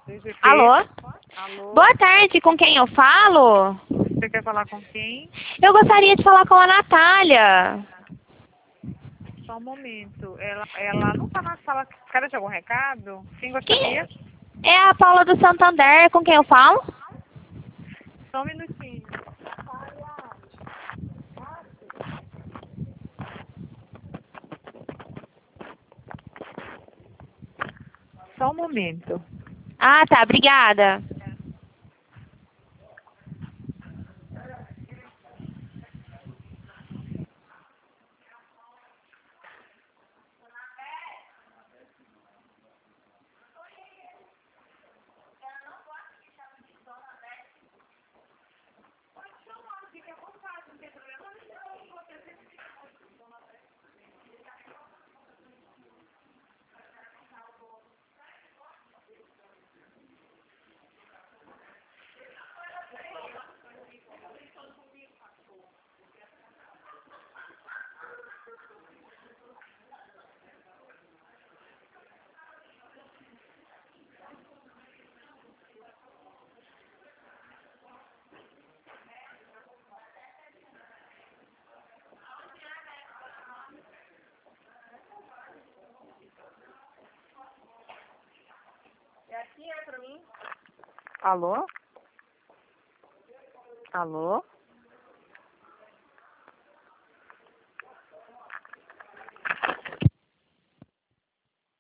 DGP. Alô? Alô? Boa tarde, com quem eu falo? Você quer falar com quem? Eu gostaria de falar com a Natália. Só um momento. Ela não tá na sala. Quer deixar algum recado? Quem Quem? gostaria? É a Paula do Santander, com quem eu falo? Só um minutinho. Só um momento. Ah, tá, obrigada. Alô? Alô?